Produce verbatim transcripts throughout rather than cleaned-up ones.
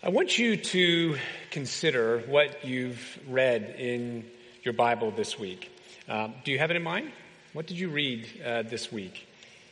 I want you to consider what you've read in your Bible this week. Um, do you have it in mind? What did you read uh, this week?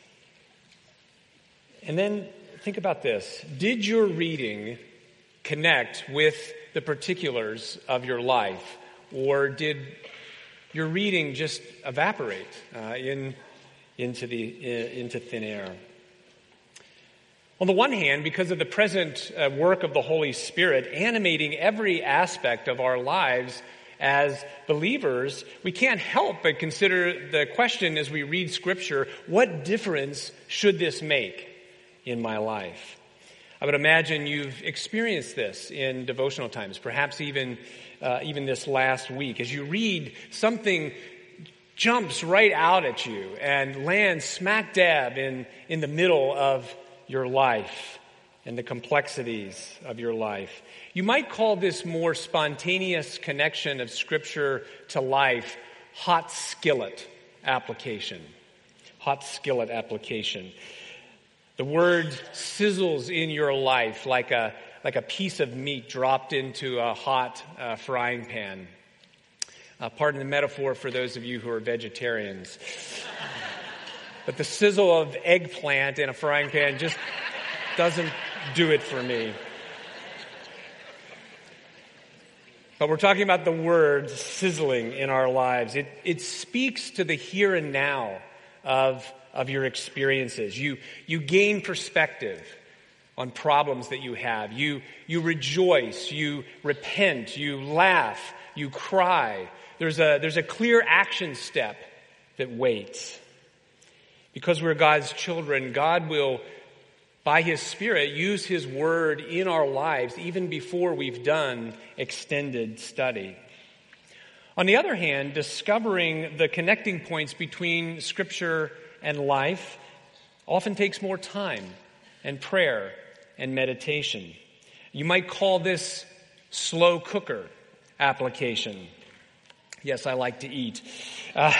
And then think about this. Did your reading connect with the particulars of your life, or did your reading just evaporate uh, in into the in, into thin air? On the one hand, because of the present uh, work of the Holy Spirit animating every aspect of our lives as believers, we can't help but consider the question as we read Scripture, what difference should this make in my life? I would imagine you've experienced this in devotional times, perhaps even uh, even this last week. As you read, something jumps right out at you and lands smack dab in, in the middle of your life and the complexities of your life. You might call this more spontaneous connection of Scripture to life hot skillet application. Hot skillet application. The word sizzles in your life like a like a piece of meat dropped into a hot uh, frying pan. Uh, pardon the metaphor for those of you who are vegetarians. But the sizzle of eggplant in a frying pan just doesn't do it for me. But we're talking about the word sizzling in our lives. It it speaks to the here and now of, of your experiences. You you gain perspective on problems that you have. You you rejoice, you repent, you laugh, you cry. There's a there's a clear action step that waits. Because we're God's children, God will, by His Spirit, use His Word in our lives even before we've done extended study. On the other hand, discovering the connecting points between Scripture and life often takes more time and prayer and meditation. You might call this slow cooker application. Yes, I like to eat. Uh,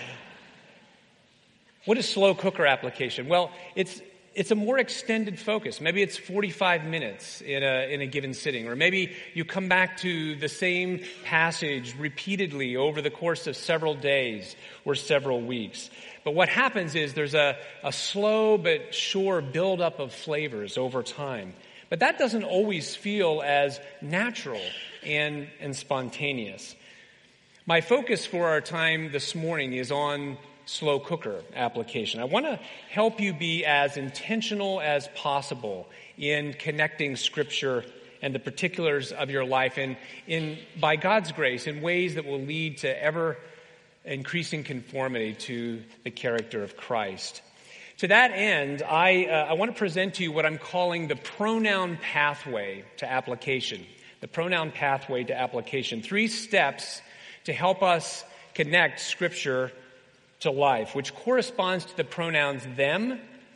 What is slow cooker application? Well, it's it's a more extended focus. Maybe it's forty-five minutes in a in a given sitting, or maybe you come back to the same passage repeatedly over the course of several days or several weeks. But what happens is there's a, a slow but sure buildup of flavors over time. But that doesn't always feel as natural and, and spontaneous. My focus for our time this morning is on slow cooker application. I want to help you be as intentional as possible in connecting Scripture and the particulars of your life, and in by God's grace in ways that will lead to ever increasing conformity to the character of Christ. To that end, I uh, I want to present to you what I'm calling the pronoun pathway to application. The pronoun pathway to application. Three steps to help us connect Scripture to life, which corresponds to the pronouns them,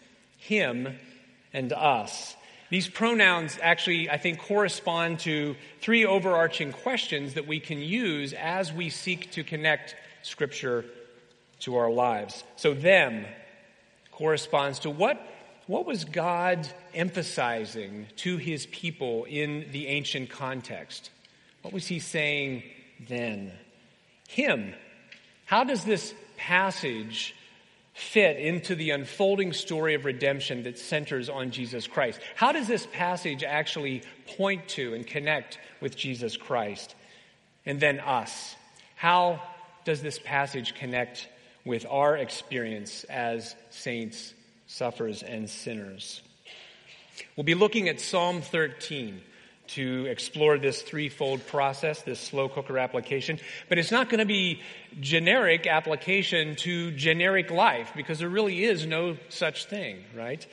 him, and us. These pronouns actually, I think, correspond to three overarching questions that we can use as we seek to connect Scripture to our lives. So them corresponds to what, what was God emphasizing to His people in the ancient context? What was He saying then? Him. How does this passage fit into the unfolding story of redemption that centers on Jesus Christ? How does this passage actually point to and connect with Jesus Christ? And then us. How does this passage connect with our experience as saints, sufferers, and sinners? We'll be looking at Psalm thirteen to explore this threefold process, this slow cooker application. But it's not going to be generic application to generic life, because there really is no such thing, right?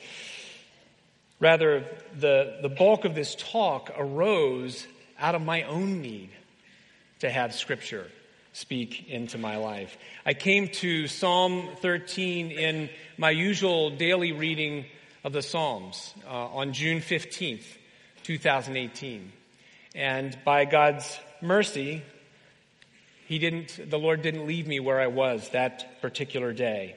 Rather, the, the bulk of this talk arose out of my own need to have Scripture speak into my life. I came to Psalm thirteen in my usual daily reading of the Psalms uh, on June fifteenth. two thousand eighteen. And by God's mercy, He didn't, the Lord didn't leave me where I was that particular day.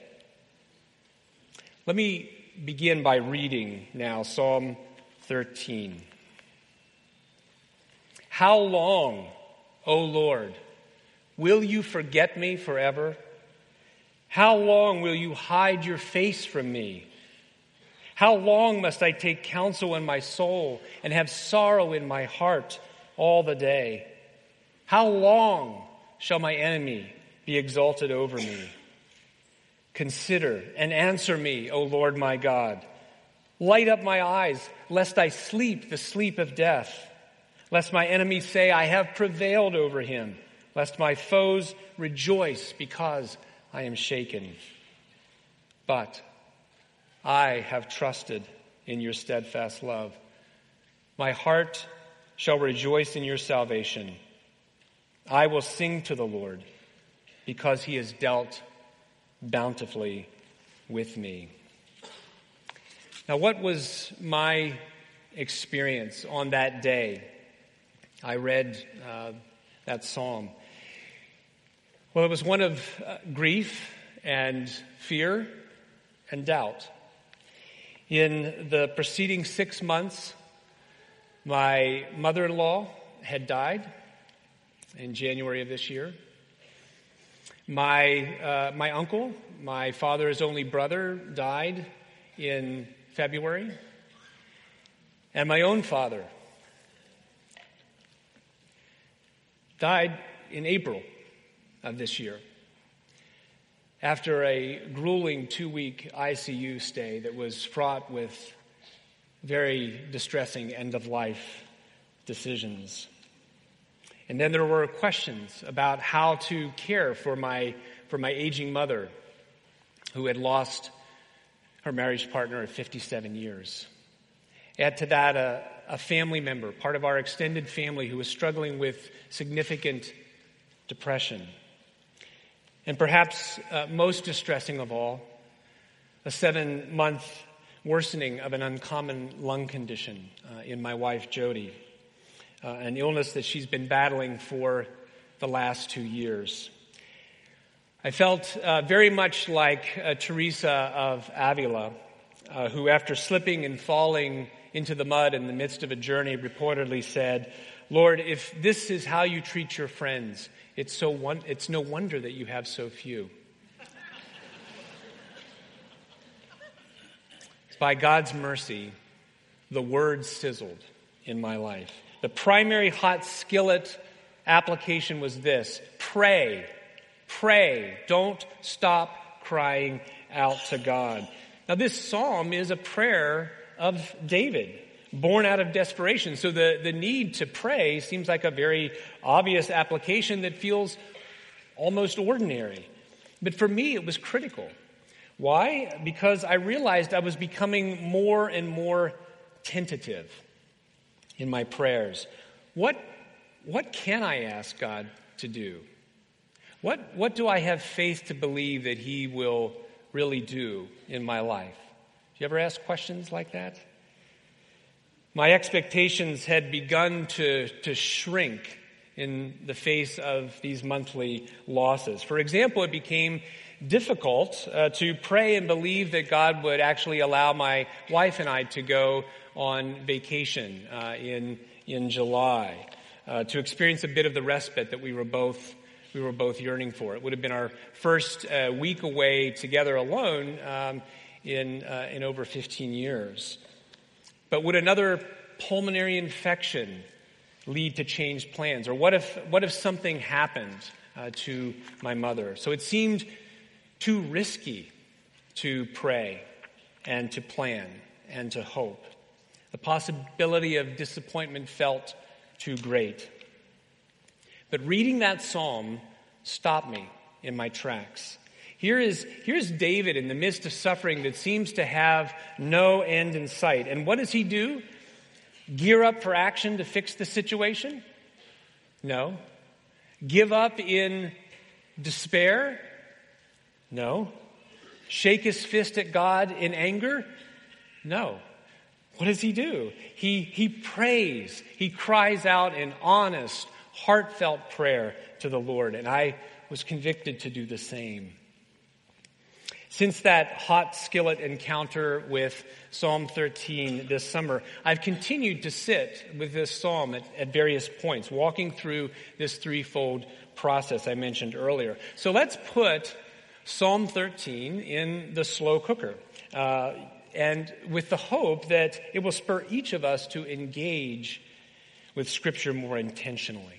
Let me begin by reading now Psalm thirteen. How long, O Lord, will you forget me forever? How long will you hide your face from me? How long must I take counsel in my soul and have sorrow in my heart all the day? How long shall my enemy be exalted over me? Consider and answer me, O Lord my God. Light up my eyes, lest I sleep the sleep of death. Lest my enemies say, I have prevailed over him. Lest my foes rejoice because I am shaken. But I have trusted in your steadfast love. My heart shall rejoice in your salvation. I will sing to the Lord because he has dealt bountifully with me. Now, what was my experience on that day? I read uh, that psalm. Well, it was one of uh, grief and fear and doubt. In the preceding six months, my mother-in-law had died in January of this year. My uh, my uncle, my father's only brother, died in February. And my own father died in April of this year after a grueling two-week I C U stay that was fraught with very distressing end-of-life decisions. And then there were questions about how to care for my for my aging mother, who had lost her marriage partner at fifty-seven years. Add to that a, a family member, part of our extended family, who was struggling with significant depression. And perhaps uh, most distressing of all, a seven-month worsening of an uncommon lung condition uh, in my wife, Jody, uh, an illness that she's been battling for the last two years. I felt uh, very much like uh, Teresa of Avila, uh, who after slipping and falling into the mud in the midst of a journey reportedly said, Lord, if this is how you treat your friends, it's so one, it's no wonder that you have so few. By God's mercy, the word sizzled in my life. The primary hot skillet application was this: pray, pray, don't stop crying out to God. Now, this psalm is a prayer of David, born out of desperation. So the, the need to pray seems like a very obvious application that feels almost ordinary. But for me, it was critical. Why? Because I realized I was becoming more and more tentative in my prayers. What, what can I ask God to do? What, what do I have faith to believe that he will really do in my life? Do you ever ask questions like that? My expectations had begun to, to shrink in the face of these monthly losses. For example, it became difficult uh, to pray and believe that God would actually allow my wife and I to go on vacation uh, in in July, uh, to experience a bit of the respite that we were both we were both yearning for. It would have been our first uh, week away together alone um, in uh, in over fifteen years. But would another pulmonary infection lead to changed plans? Or what if what if something happened uh, to my mother? So it seemed too risky to pray and to plan and to hope. The possibility of disappointment felt too great. But reading that psalm stopped me in my tracks. Here is, here's David in the midst of suffering that seems to have no end in sight. And what does he do? Gear up for action to fix the situation? No. Give up in despair? No. Shake his fist at God in anger? No. What does he do? He, he prays. He cries out in honest, heartfelt prayer to the Lord. And I was convicted to do the same. Since that hot skillet encounter with Psalm thirteen this summer, I've continued to sit with this psalm at, at various points, walking through this threefold process I mentioned earlier. So let's put Psalm thirteen in the slow cooker, uh, and with the hope that it will spur each of us to engage with Scripture more intentionally.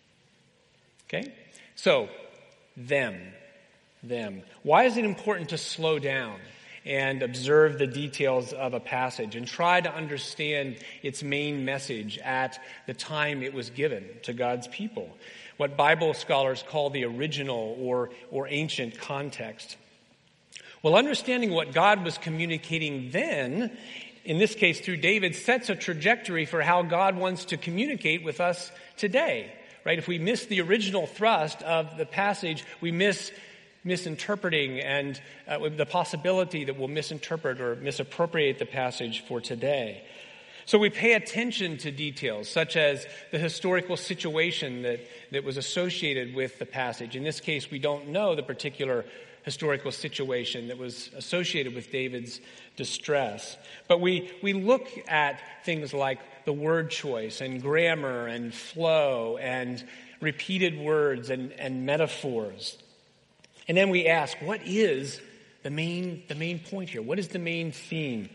Okay? So, them. Them. Why is it important to slow down and observe the details of a passage and try to understand its main message at the time it was given to God's people? What Bible scholars call the original or, or ancient context. Well, understanding what God was communicating then, in this case through David, sets a trajectory for how God wants to communicate with us today. Right? If we miss the original thrust of the passage, we miss misinterpreting and uh, with the possibility that we'll misinterpret or misappropriate the passage for today. So we pay attention to details such as the historical situation that, that was associated with the passage. In this case, we don't know the particular historical situation that was associated with David's distress. But we, we look at things like the word choice and grammar and flow and repeated words and, and metaphors. And then we ask, what is the main, the main point here? What is the main theme?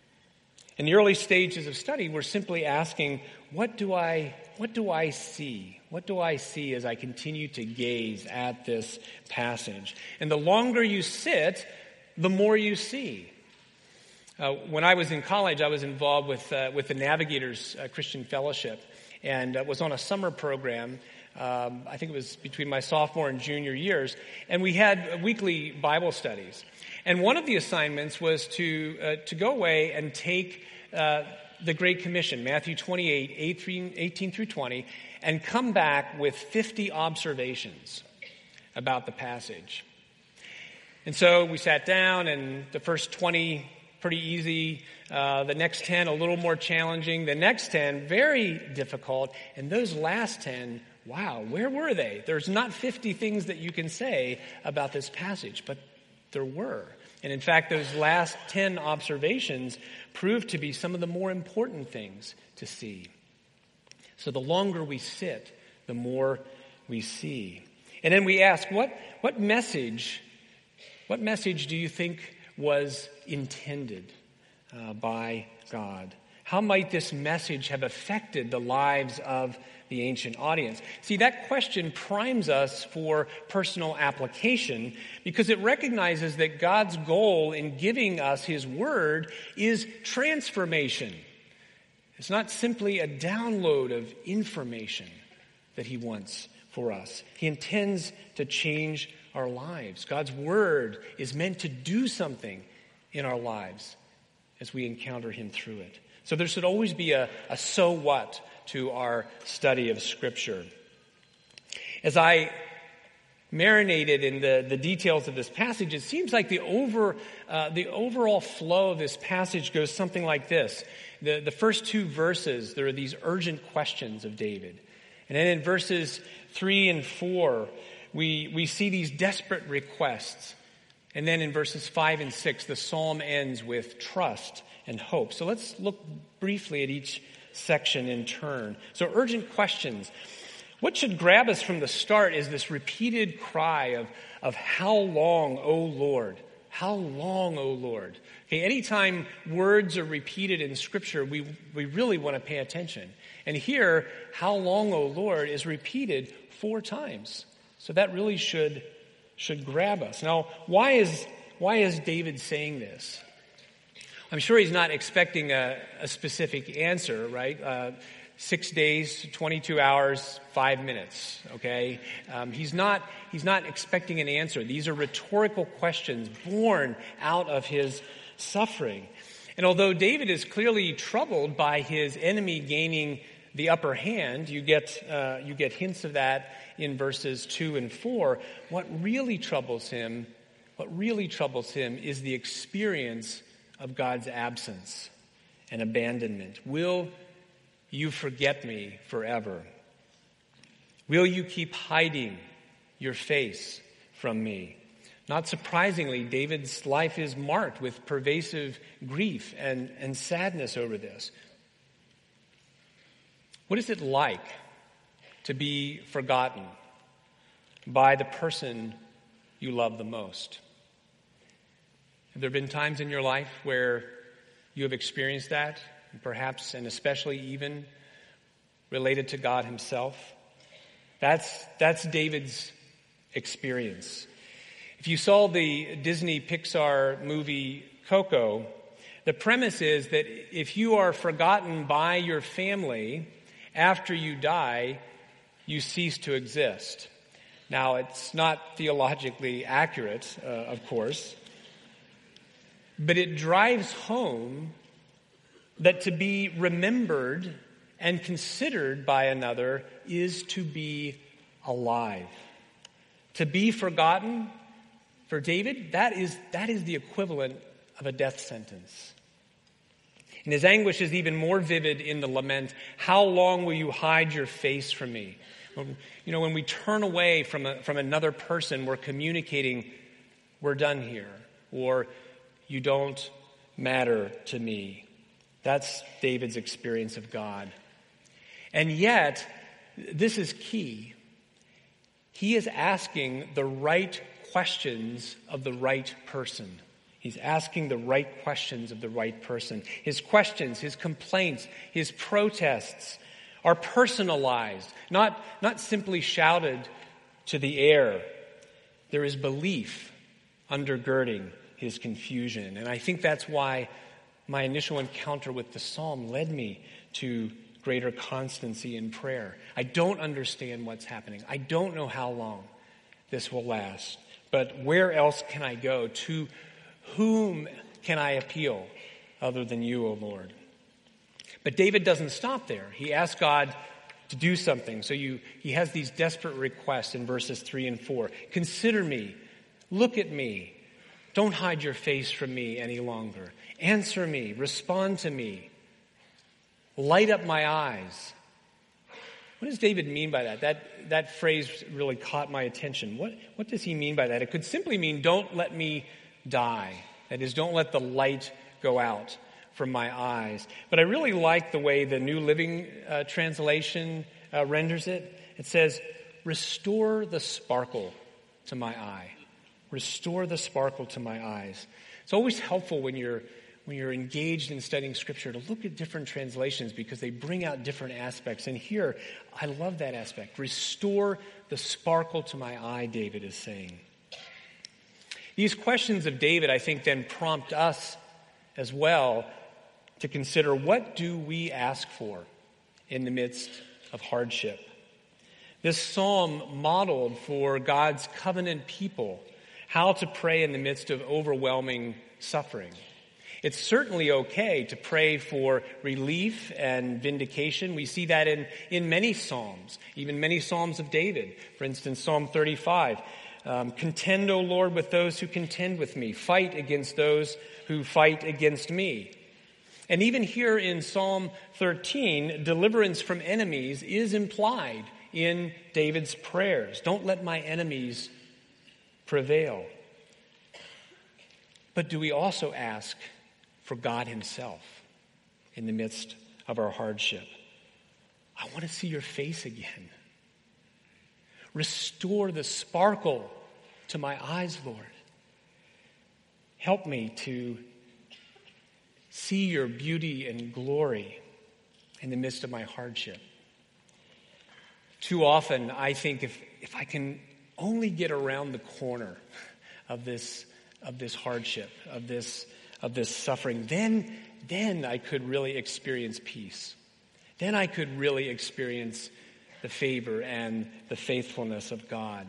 In the early stages of study, we're simply asking, what do I, what do I see? What do I see as I continue to gaze at this passage? And the longer you sit, the more you see. Uh, when I was in college, I was involved with uh, with the Navigators uh, Christian Fellowship, and uh, was on a summer program. Um, I think it was between my sophomore and junior years, and we had weekly Bible studies. And one of the assignments was to uh, to go away and take uh, the Great Commission, Matthew twenty-eight, eighteen through twenty, and come back with fifty observations about the passage. And so we sat down, and the first twenty, pretty easy. Uh, the next ten, a little more challenging. The next ten, very difficult. And those last ten, wow, where were they? There's not fifty things that you can say about this passage, but there were. And in fact, those last ten observations proved to be some of the more important things to see. So the longer we sit, the more we see. And then we ask, what, what message, what message do you think was intended uh, by God? How might this message have affected the lives of the ancient audience? See, that question primes us for personal application because it recognizes that God's goal in giving us His Word is transformation. It's not simply a download of information that He wants for us. He intends to change our lives. God's Word is meant to do something in our lives as we encounter Him through it. So there should always be a, a so what to our study of Scripture. As I marinated in the, the details of this passage, it seems like the over uh, the overall flow of this passage goes something like this. The, the first two verses, there are these urgent questions of David. And then in verses three and four, we, we see these desperate requests. And then in verses five and six, the psalm ends with trust and hope. So let's look briefly at each section in turn. So urgent questions. What should grab us from the start is this repeated cry of, of how long, O Lord? How long, O Lord? Okay, anytime words are repeated in Scripture, we, we really want to pay attention. And here, how long, O Lord, is repeated four times. So that really should, should grab us. Now, why is, why is David saying this? I'm sure he's not expecting a, a specific answer, right? Uh, six days, twenty-two hours, five minutes, okay? Um, he's not, he's not expecting an answer. These are rhetorical questions born out of his suffering. And although David is clearly troubled by his enemy gaining the upper hand, you get, uh, you get hints of that in verses two and four. What really troubles him, what really troubles him is the experience of God's absence and abandonment. Will you forget me forever? Will you keep hiding your face from me? Not surprisingly, David's life is marked with pervasive grief and, and sadness over this. What is it like to be forgotten by the person you love the most? Have there been times in your life where you have experienced that, perhaps and especially even related to God himself? That's, that's David's experience. If you saw the Disney Pixar movie Coco, the premise is that if you are forgotten by your family after you die, you cease to exist. Now, it's not theologically accurate, uh, of course, but it drives home that to be remembered and considered by another is to be alive. To be forgotten, for David, that is, that is the equivalent of a death sentence. And his anguish is even more vivid in the lament, "How long will you hide your face from me?" When, you know, when we turn away from a, from another person, we're communicating, "We're done here," or "You don't matter to me." That's David's experience of God. And yet, this is key. He is asking the right questions of the right person. He's asking the right questions of the right person. His questions, his complaints, his protests are personalized, not, not simply shouted to the air. There is belief undergirding his confusion. And I think that's why my initial encounter with the psalm led me to greater constancy in prayer. I don't understand what's happening. I don't know how long this will last. But where else can I go? To whom can I appeal other than you, O Lord? But David doesn't stop there. He asks God to do something. So you, he has these desperate requests in verses three and four. Consider me. Look at me. Don't hide your face from me any longer. Answer me. Respond to me. Light up my eyes. What does David mean by that? That that phrase really caught my attention. What, what does he mean by that? It could simply mean, don't let me die. That is, don't let the light go out from my eyes. But I really like the way the New Living uh, Translation uh, renders it. It says, restore the sparkle to my eye. Restore the sparkle to my eyes. It's always helpful when you're when you're engaged in studying Scripture to look at different translations because they bring out different aspects. And here, I love that aspect. Restore the sparkle to my eye, David is saying. These questions of David, I think, then prompt us as well to consider, what do we ask for in the midst of hardship? This psalm modeled for God's covenant people how to pray in the midst of overwhelming suffering. It's certainly okay to pray for relief and vindication. We see that in, in many psalms, even many psalms of David. For instance, Psalm thirty-five, um, contend, O Lord, with those who contend with me. Fight against those who fight against me. And even here in Psalm thirteen, deliverance from enemies is implied in David's prayers. Don't let my enemies prevail. But do we also ask for God himself in the midst of our hardship? I want to see your face again. Restore the sparkle to my eyes, Lord. Help me to see your beauty and glory in the midst of my hardship. Too often, I think if, if I can only get around the corner of this, of this hardship, of this of this suffering, then, then I could really experience peace. Then I could really experience the favor and the faithfulness of God.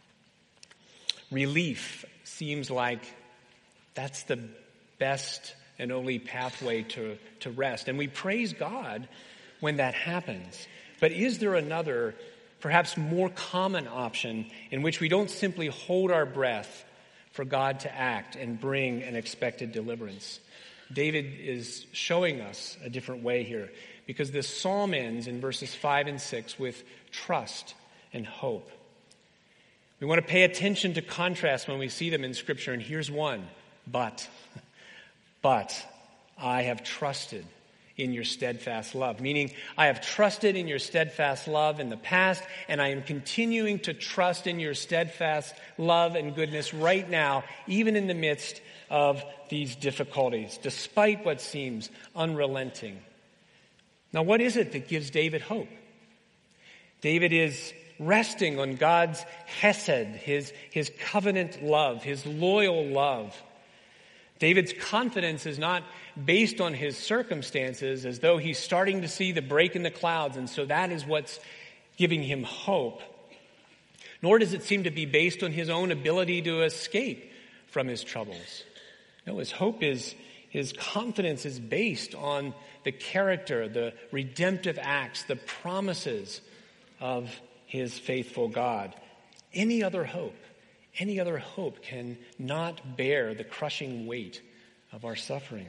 Relief seems like that's the best and only pathway to, to rest. And we praise God when that happens. But is there another, perhaps more common option in which we don't simply hold our breath for God to act and bring an expected deliverance? David is showing us a different way here because this psalm ends in verses five and six with trust and hope. We want to pay attention to contrasts when we see them in Scripture, and here's one. But, but I have trusted in your steadfast love. Meaning, I have trusted in your steadfast love in the past, and I am continuing to trust in your steadfast love and goodness right now, even in the midst of these difficulties, despite what seems unrelenting. Now, what is it that gives David hope? David is resting on God's hesed, his, his covenant love, his loyal love. David's confidence is not based on his circumstances, as though he's starting to see the break in the clouds, and so that is what's giving him hope. Nor does it seem to be based on his own ability to escape from his troubles. No, his hope is, his confidence is based on the character, the redemptive acts, the promises of his faithful God. Any other hope, any other hope can not bear the crushing weight of our suffering.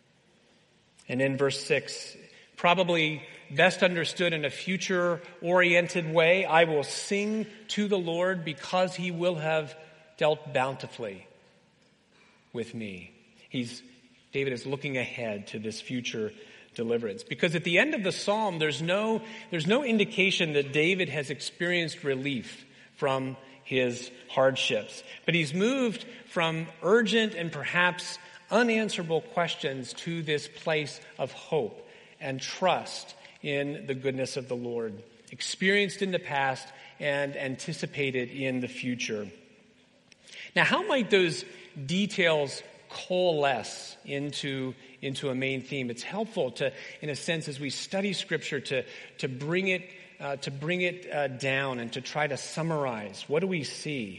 And in verse six, probably best understood in a future-oriented way, I will sing to the Lord because he will have dealt bountifully with me. He's, David is looking ahead to this future deliverance. Because at the end of the psalm, there's no, there's no indication that David has experienced relief from his hardships. But he's moved from urgent and perhaps unanswerable questions to this place of hope and trust in the goodness of the Lord, experienced in the past and anticipated in the future. Now, how might those details coalesce into, into a main theme? It's helpful to, in a sense, as we study Scripture, to, to bring it, uh, to bring it uh, down and to try to summarize. What do we see?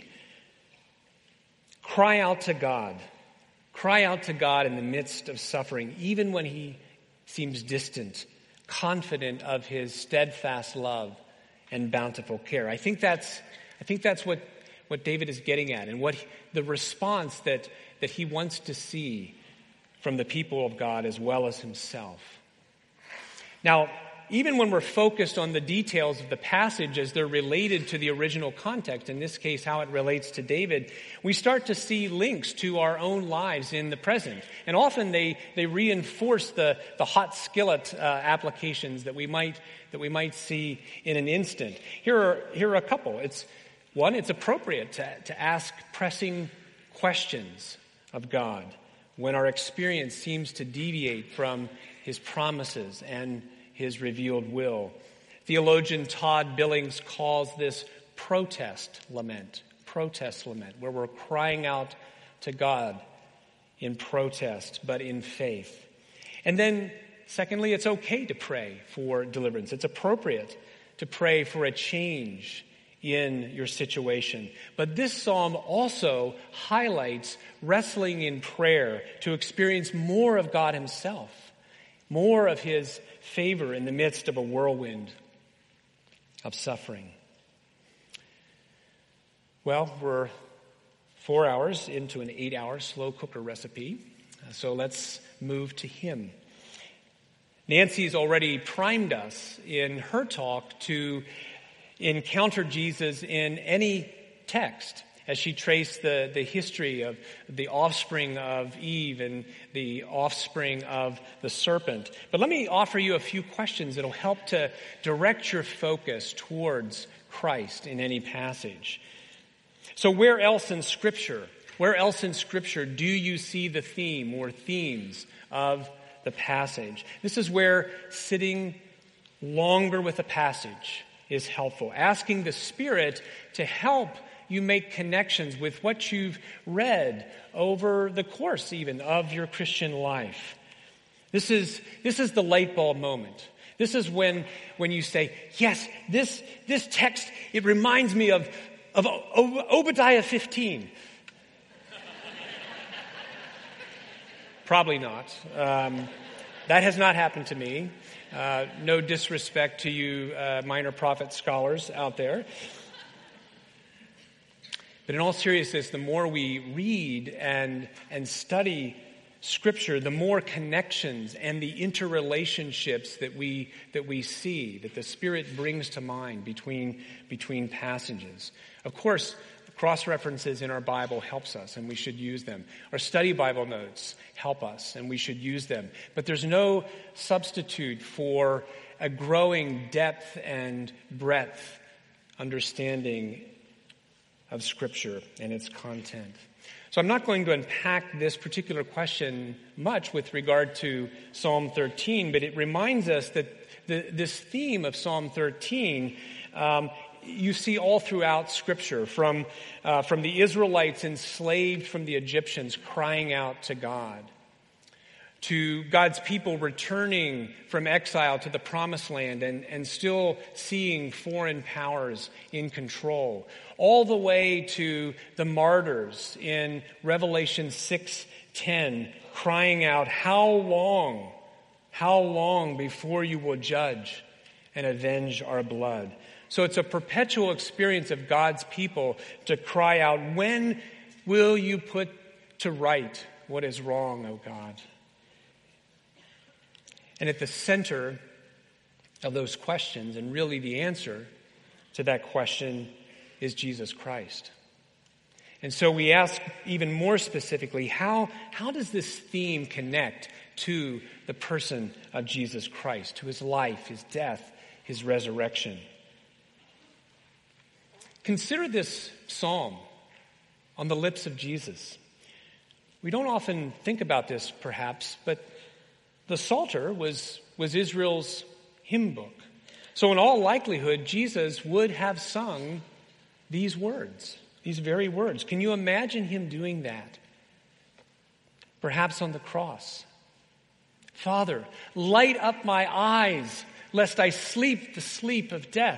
Cry out to God. Cry out to God in the midst of suffering, even when he seems distant, confident of his steadfast love and bountiful care. I think that's, I think that's what, what David is getting at, and what he, the response that, that he wants to see from the people of God as well as himself. Now, even when we're focused on the details of the passage as they're related to the original context, in this case, how it relates to David, we start to see links to our own lives in the present. And often they, they reinforce the, the hot skillet uh, applications that we might that we might see in an instant. Here are, here are a couple. It's one, it's appropriate to, to ask pressing questions of God when our experience seems to deviate from his promises and his revealed will. Theologian Todd Billings calls this protest lament, protest lament, where we're crying out to God in protest, but in faith. And then, secondly, it's okay to pray for deliverance. It's appropriate to pray for a change in your situation. But this psalm also highlights wrestling in prayer to experience more of God himself, more of his favor in the midst of a whirlwind of suffering. Well, we're four hours into an eight-hour slow cooker recipe, so let's move to him. Nancy's already primed us in her talk to encounter Jesus in any text, as she traced the, the history of the offspring of Eve and the offspring of the serpent. But let me offer you a few questions that will help to direct your focus towards Christ in any passage. So where else in Scripture, where else in Scripture do you see the theme or themes of the passage? This is where sitting longer with a passage is helpful. Asking the Spirit to help you make connections with what you've read over the course even of your Christian life. This is, this is the light bulb moment. This is when, when you say, yes, this, this text, it reminds me of, of Obadiah fifteen. Probably not. Um, that has not happened to me. Uh, no disrespect to you uh, minor prophet scholars out there. But in all seriousness, the more we read and, and study Scripture, the more connections and the interrelationships that we that we see, that the Spirit brings to mind between, between passages. Of course, cross-references in our Bible helps us, and we should use them. Our study Bible notes help us, and we should use them. But there's no substitute for a growing depth and breadth understanding of Scripture and its content. So I'm not going to unpack this particular question much with regard to Psalm thirteen, but it reminds us that the, this theme of Psalm thirteen um, you see all throughout Scripture, from, uh, from the Israelites enslaved from the Egyptians crying out to God, to God's people returning from exile to the promised land and, and still seeing foreign powers in control, all the way to the martyrs in Revelation six ten, crying out, how long, how long before you will judge and avenge our blood? So it's a perpetual experience of God's people to cry out, when will you put to right what is wrong, O God? And at the center of those questions, and really the answer to that question, is Jesus Christ. And so we ask even more specifically, how, how does this theme connect to the person of Jesus Christ, to his life, his death, his resurrection? Consider this psalm on the lips of Jesus. We don't often think about this, perhaps, but the Psalter was, was Israel's hymn book. So in all likelihood, Jesus would have sung these words, these very words. Can you imagine him doing that? Perhaps on the cross. Father, light up my eyes, lest I sleep the sleep of death.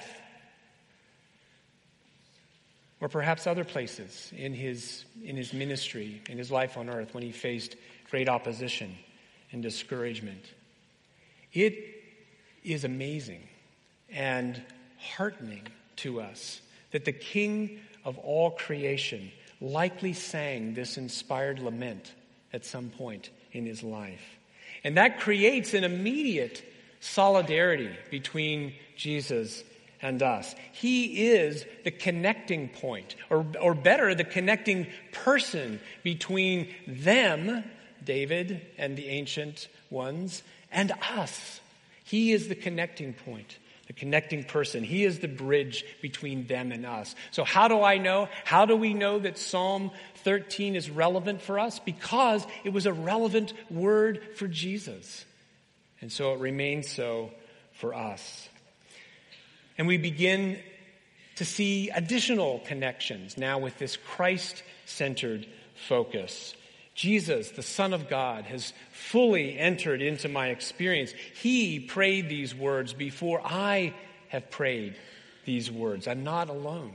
Or perhaps other places in his, in his ministry, in his life on earth, when he faced great opposition and discouragement. It is amazing and heartening to us that the King of all creation likely sang this inspired lament at some point in his life. And that creates an immediate solidarity between Jesus and us. He is the connecting point, or, or better, the connecting person between them, David and the ancient ones, and us. He is the connecting point, the connecting person. He is the bridge between them and us. So how do I know? How do we know that Psalm thirteen is relevant for us? Because it was a relevant word for Jesus. And so it remains so for us. And we begin to see additional connections now with this Christ-centered focus. Jesus, the Son of God, has fully entered into my experience. He prayed these words before I have prayed these words. I'm not alone.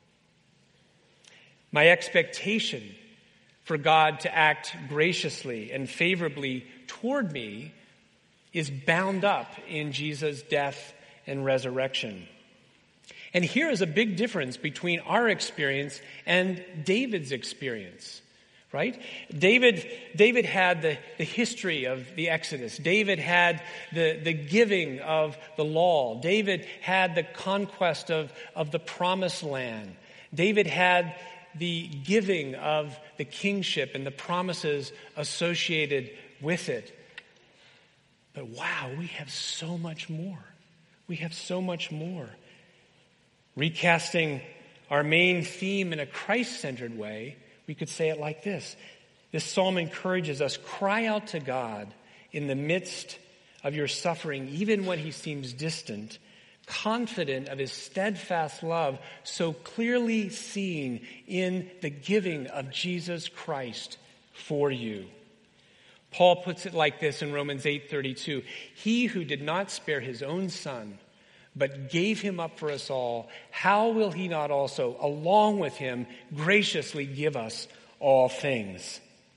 My expectation for God to act graciously and favorably toward me is bound up in Jesus' death and resurrection. And here is a big difference between our experience and David's experience, right? David, David had the, the history of the Exodus. David had the, the giving of the law. David had the conquest of, of the promised land. David had the giving of the kingship and the promises associated with it. But wow, we have so much more. We have so much more. Recasting our main theme in a Christ-centered way, we could say it like this. This psalm encourages us, cry out to God in the midst of your suffering, even when he seems distant, confident of his steadfast love, so clearly seen in the giving of Jesus Christ for you. Paul puts it like this in Romans eight thirty-two. He who did not spare his own son, but gave him up for us all, how will he not also, along with him, graciously give us all things?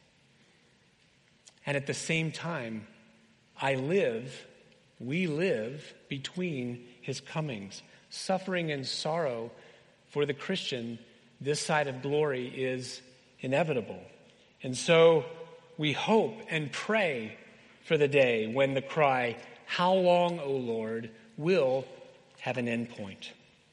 And at the same time, I live, we live between his comings. Suffering and sorrow for the Christian this side of glory is inevitable. And so we hope and pray for the day when the cry, "How long, O Lord?" will have an end point.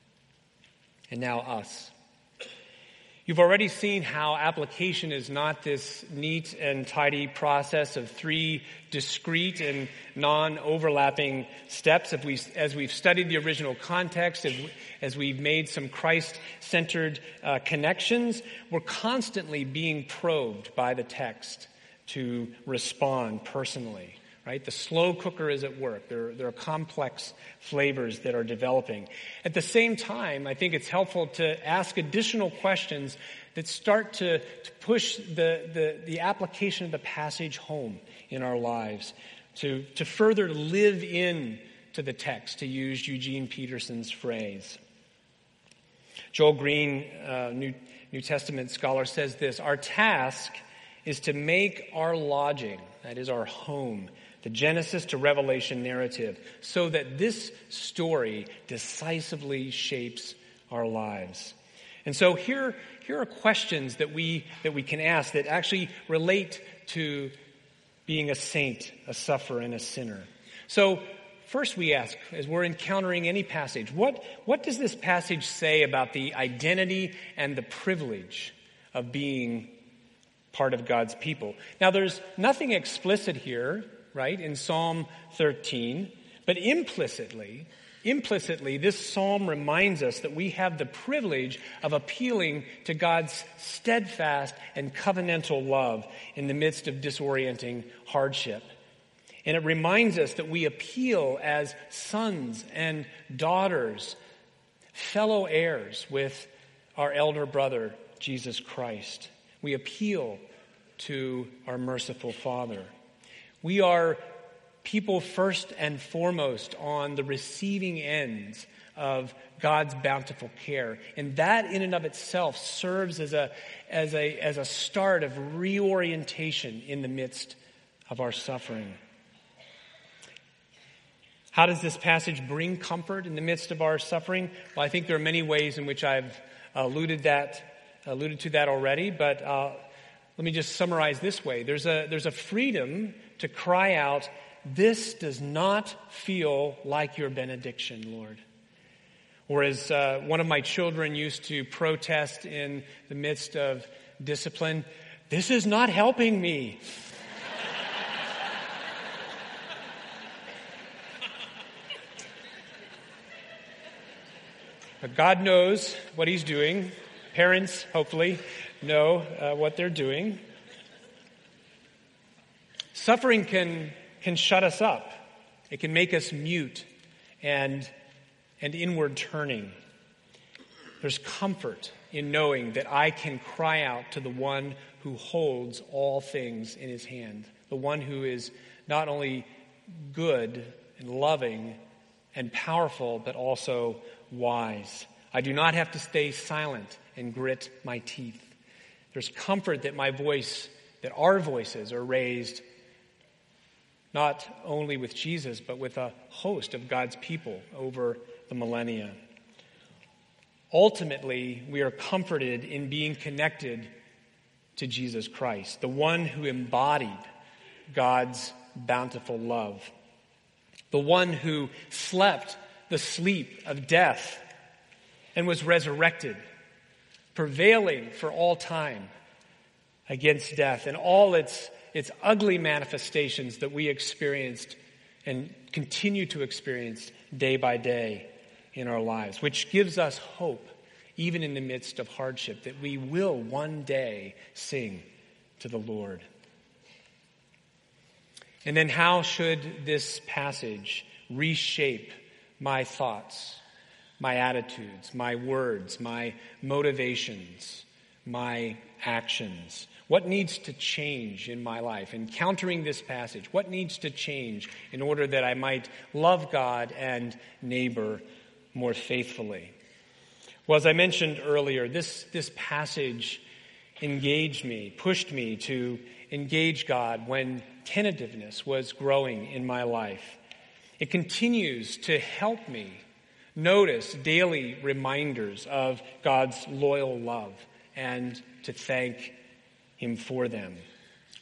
And now us. You've already seen how application is not this neat and tidy process of three discrete and non-overlapping steps. If we, as we've studied the original context, as we've made some Christ-centered uh, connections, we're constantly being probed by the text to respond personally. Right? The slow cooker is at work. There, there are complex flavors that are developing. At the same time, I think it's helpful to ask additional questions that start to, to push the, the, the application of the passage home in our lives, to, to further live in to the text, to use Eugene Peterson's phrase. Joel Green, uh, New, New Testament scholar, says this: "Our task is to make our lodging, that is our home, the Genesis to Revelation narrative, so that this story decisively shapes our lives." And so here, here are questions that we that we can ask that actually relate to being a saint, a sufferer, and a sinner. So first we ask, as we're encountering any passage, what, what does this passage say about the identity and the privilege of being part of God's people? Now, there's nothing explicit here, right, in Psalm thirteen, but implicitly, implicitly, this psalm reminds us that we have the privilege of appealing to God's steadfast and covenantal love in the midst of disorienting hardship. And it reminds us that we appeal as sons and daughters, fellow heirs with our elder brother, Jesus Christ. We appeal to our merciful Father. We are people first and foremost on the receiving ends of God's bountiful care. And that in and of itself serves as a, as a, as a start of reorientation in the midst of our suffering. How does this passage bring comfort in the midst of our suffering? Well, I think there are many ways in which I've alluded that, alluded to that already, but uh, let me just summarize this way. There's a, there's a freedom to cry out, "This does not feel like your benediction, Lord." Or as uh, one of my children used to protest in the midst of discipline, "This is not helping me." But God knows what He's doing. Parents, hopefully, know uh, what they're doing. Suffering can can shut us up. It can make us mute and and inward turning. There's comfort in knowing that I can cry out to the one who holds all things in his hand, the one who is not only good and loving and powerful, but also wise. I do not have to stay silent and grit my teeth. There's comfort that my voice, that our voices are raised not only with Jesus, but with a host of God's people over the millennia. Ultimately, we are comforted in being connected to Jesus Christ, the one who embodied God's bountiful love, the one who slept the sleep of death and was resurrected, prevailing for all time against death and all its its ugly manifestations that we experienced and continue to experience day by day in our lives, which gives us hope, even in the midst of hardship, that we will one day sing to the Lord. And then how should this passage reshape my thoughts, my attitudes, my words, my motivations, my actions? What needs to change in my life? Encountering this passage, what needs to change in order that I might love God and neighbor more faithfully? Well, as I mentioned earlier, this, this passage engaged me, pushed me to engage God when tentativeness was growing in my life. It continues to help me notice daily reminders of God's loyal love and to thank Him for them.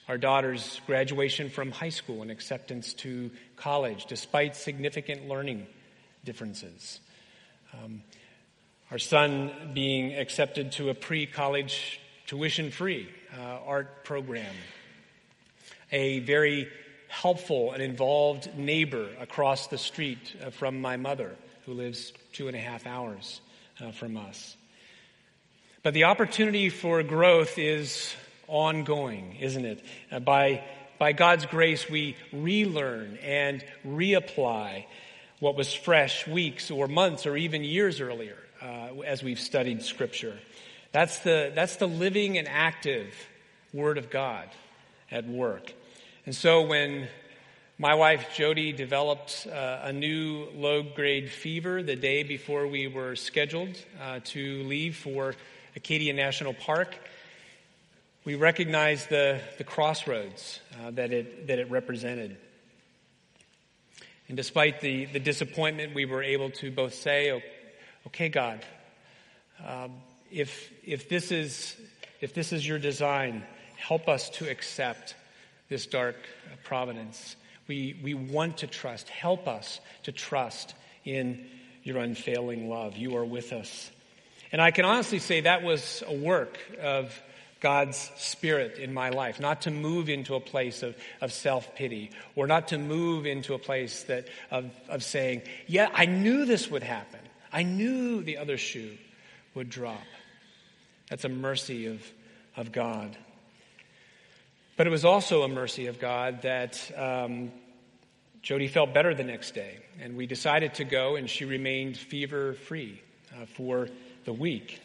our daughter's graduation from high school and acceptance to college, despite significant learning differences. Um, our son being accepted to a pre-college tuition-free uh, art program. A very helpful and involved neighbor across the street uh, from my mother, who lives two and a half hours uh, from us. But the opportunity for growth is ongoing, isn't it? Uh, by, by God's grace, we relearn and reapply what was fresh weeks or months or even years earlier uh, as we've studied Scripture. That's the, that's the living and active Word of God at work. And so when my wife Jody developed uh, a new low-grade fever the day before we were scheduled uh, to leave for Acadia National Park, we recognized the, the crossroads uh, that it that it represented. And despite the, the disappointment, we were able to both say, okay, God, um, if if this is if this is your design, help us to accept this dark providence. We we want to trust. Help us to trust in your unfailing love. You are with us. And I can honestly say that was a work of God's Spirit in my life, not to move into a place of, of self-pity, or not to move into a place that of, of saying, yeah, I knew this would happen. I knew the other shoe would drop. That's a mercy of, of God. But it was also a mercy of God that um, Jody felt better the next day, and we decided to go, and she remained fever-free uh, for the week.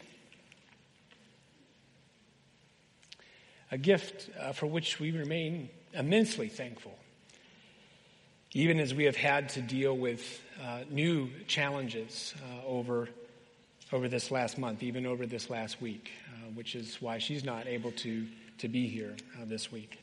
A gift uh, for which we remain immensely thankful, even as we have had to deal with uh, new challenges uh, over over this last month, even over this last week, uh, which is why she's not able to, to be here uh, this week.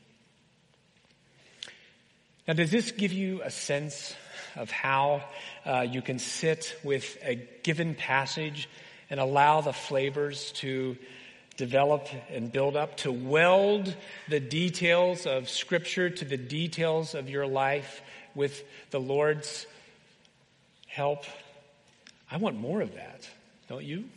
Now, does this give you a sense of how uh, you can sit with a given passage and allow the flavors to develop and build up, to weld the details of Scripture to the details of your life with the Lord's help? I want more of that, don't you?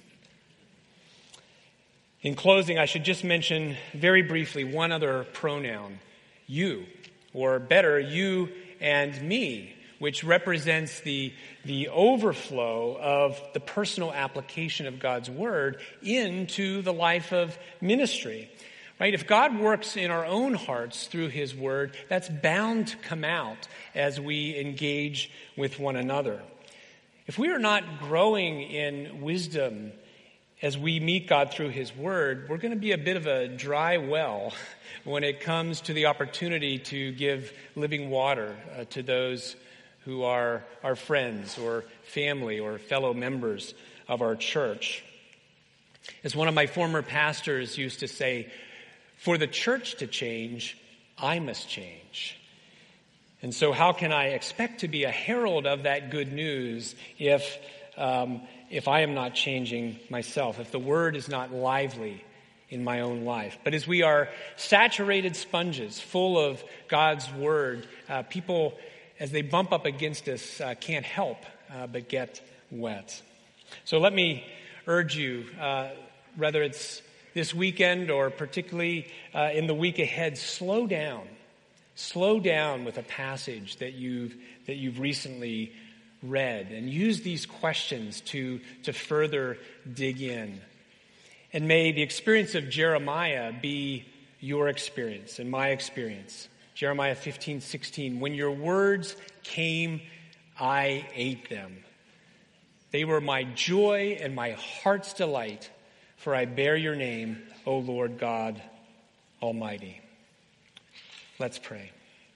In closing, I should just mention very briefly one other pronoun, you, or better, you and me, which represents the, the overflow of the personal application of God's Word into the life of ministry. Right? If God works in our own hearts through His Word, that's bound to come out as we engage with one another. If we are not growing in wisdom as we meet God through His Word, we're going to be a bit of a dry well when it comes to the opportunity to give living water uh, to those who are our friends or family or fellow members of our church. As one of my former pastors used to say, for the church to change, I must change. And so how can I expect to be a herald of that good news if um, if I am not changing myself, if the Word is not lively in my own life? But as we are saturated sponges full of God's Word, uh, people, as they bump up against us, uh, can't help uh, but get wet. So let me urge you, uh, whether it's this weekend or particularly uh, in the week ahead, slow down. Slow down with a passage that you've that you've recently read, and use these questions to, to further dig in. And may the experience of Jeremiah be your experience and my experience. Jeremiah fifteen sixteen, when your words came, I ate them. They were my joy and my heart's delight, for I bear your name, O Lord God Almighty. Let's pray.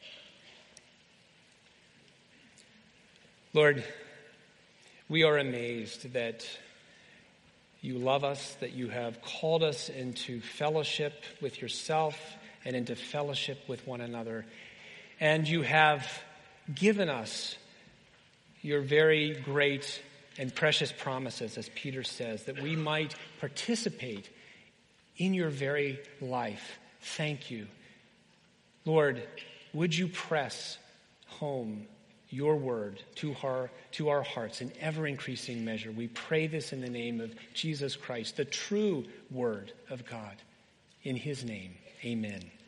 Lord, we are amazed that you love us, that you have called us into fellowship with yourself and into fellowship with one another. And you have given us your very great and precious promises, as Peter says, that we might participate in your very life. Thank you. Lord, would you press home your word to our, to our hearts in ever-increasing measure. We pray this in the name of Jesus Christ, the true word of God. In his name, amen.